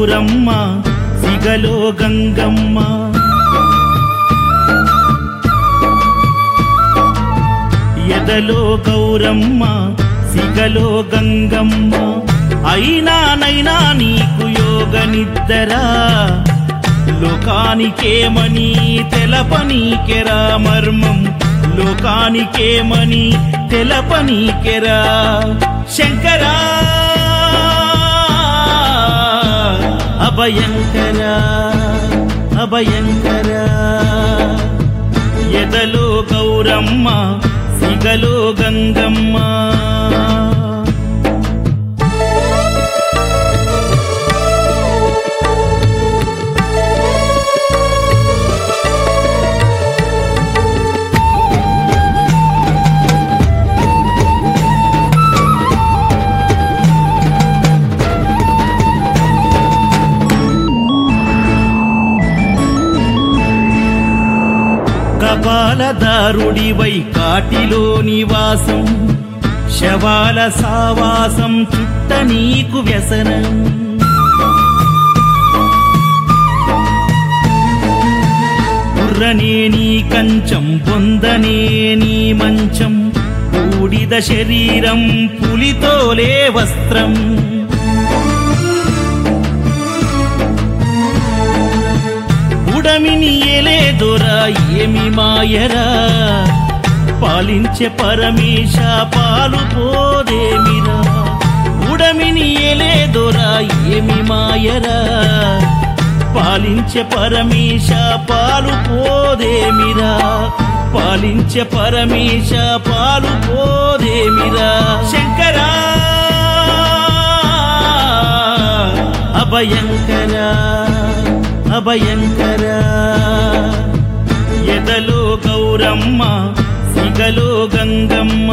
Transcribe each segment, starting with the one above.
గౌరమ్మ సిగలో గంగమ్మ ఎదలో గౌరమ్మ సిగలో గంగమ్మ అయినానైనా నీకు యోగ నిద్దరా లోకానికేమని తెలపనీకెరా మర్మం లోకానికేమని తెలపనీకెరా శంకరా అభయంకరా అభయంకరా ఎదలో గౌరమ్మ సిగలో గంగమ్మ కపాలదారుడివై కాటిలో నివాసం శవాల సావాసం చుట్ట నీకు వ్యసనం బుర్రనే నీ కంచం బొందనే నీ మంచం బూడిద శరీరం పులితోలే వస్త్రం ఉడమిని ఏలేదొరా ఏమి మాయరా పాలించే పరమేశ పాలు పోదేమిరా ఉడమిని ఏలేదొరా ఏమి మాయరా పాలించే పరమేశ పాలు పోదేమిరా పాలించే పరమేశ పాలు పోదేమిరా శంకరా అభయంకరా అభయంకరా ఎదలో గౌరమ్మ సిగలో గంగమ్మ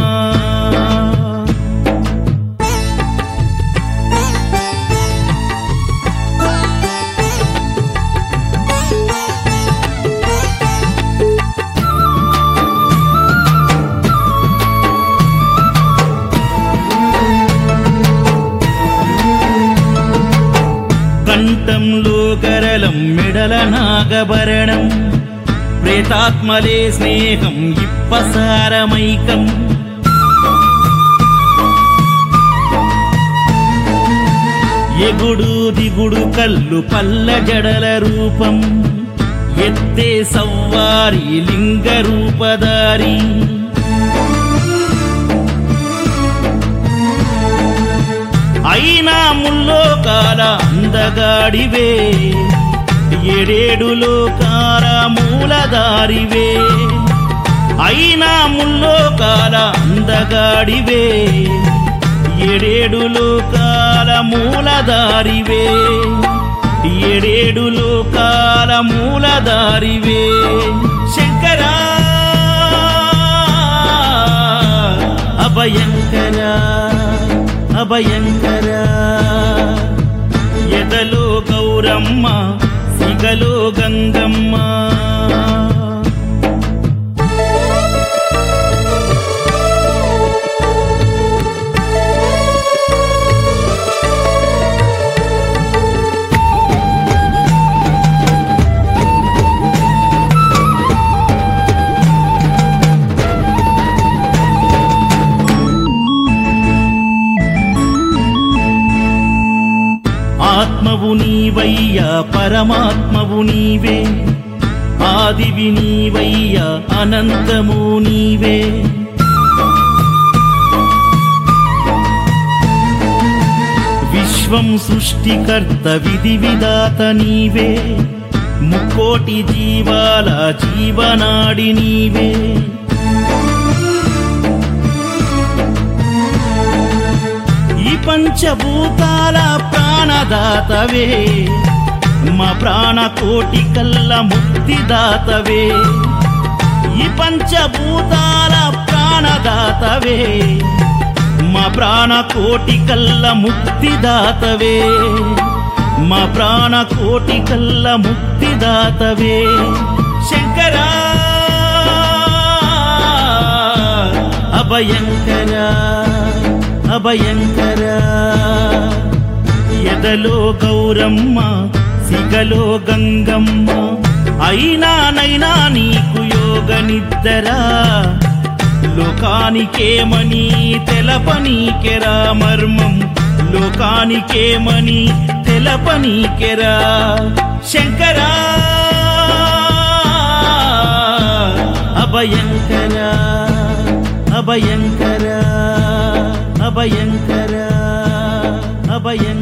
కంఠంలో గరళం మెడల నాగభరణం ప్రేతాత్మలే స్నేహం ఇప్పసారమైకం ఎగుడు దిగుడు కళ్ళు పల్ల జడల రూపం ఎత్తే సవ్వారి లింగ రూపధారి అయినా ముల్లోకాల అందగాడివే ఏడేడు లోకాల మూలదారివే అయినా ముల్లోకాల అందగాడివే ఏడేడు లోకాల మూలదారివే ఏడేడు లోకాల మూలదారివే శంకరా అభయంకరా అభయంకరా ఎదలో గౌరమ్మ సిగలో గంగమ్మ ఆత్మవు నీవయ్యా పరమాత్మవు నీవే ఆదివి నీవయ్యా అనంతము నీవే విశ్వం సృష్టికర్త విధి విధాత నీవే ముక్కోటి జీవాల జీవనాడి నీవే ఈ పంచభూతాల ప్రాణదాతవే మా ప్రాణకోటి కల్ల ముక్తిదాతవే ఈ పంచభూతాల ప్రాణదాతవే మా ప్రాణకోటి కల్ల ముక్తిదాతవే మా ప్రాణకోటి కల్ల ముక్తిదాతవే శంకరా అభయంకరా అభయంకరా పొదలో గౌరమ్మ సిగలో గంగమ్మ అయినానైనా నీకు యోగ నిద్దరా లోకానికేమని తెలపనీకెరా మర్మం లోకానికేమని తెలపనీకెరా శంకరా అభయంకరా అభయంకరా అభయంకరా అభయంకరా